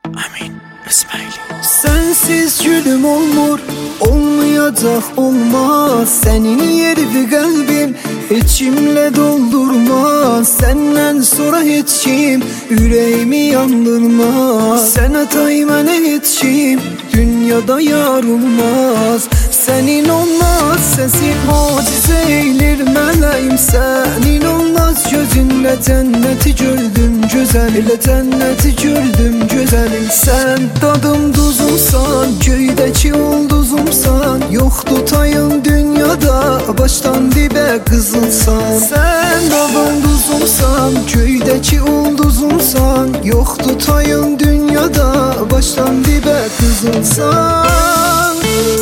Amin İsmaili. Sensiz gülüm olmayacak olmaz. Senin yerini kalbim içimle doldurmaz. Senden sonra hiç kim yüreğimi yandırmaz. Sen atayım hiç kim dünyada yar olmaz. Senin olmaz sesin mucize eylir meleğim. Senin olmaz gözünle cenneti gördüm güzel. Ile cenneti gördüm güzelim. Sen tadım tuzumsan, göydeki ulduzumsan. Yok tutayım dünyada baştan dibe kızılsan. Sen tadım tuzumsan, göydeki ulduzumsan. Yok tutayım dünyada baştan dibe kızılsan.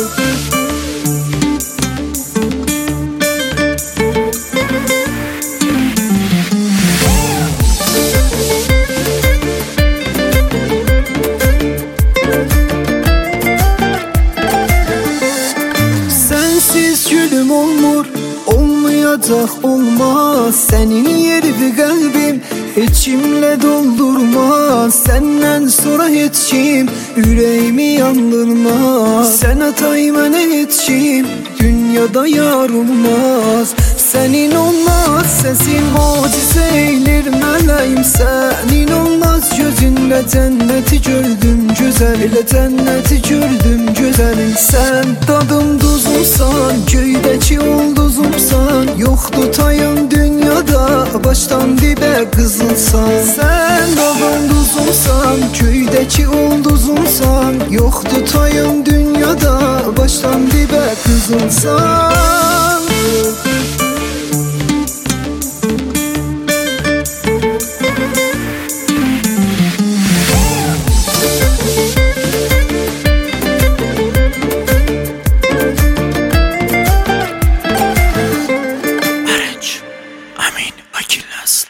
Gülüm olmayacak olmaz. Senin yerini kalbim içimle doldurmaz. Senden sonra hiç kim yüreğimi yandırmaz. Sen atayım hiç kim dünyada yar olmaz. Senin olmaz sesin mucize eylir meleğim. Senin olmaz gözünle cenneti gördüm güzel. Ile cenneti gördüm güzelim. Sen tadım tuzumsan, göydeki ulduzumsan. Yok tutayım dünyada baştan dibe kızılsan. Sen tadım tuzumsan, göydeki ulduzumsan. Yok tutayım dünyada baştan dibe kızılsan. Amin Vakil Aslı.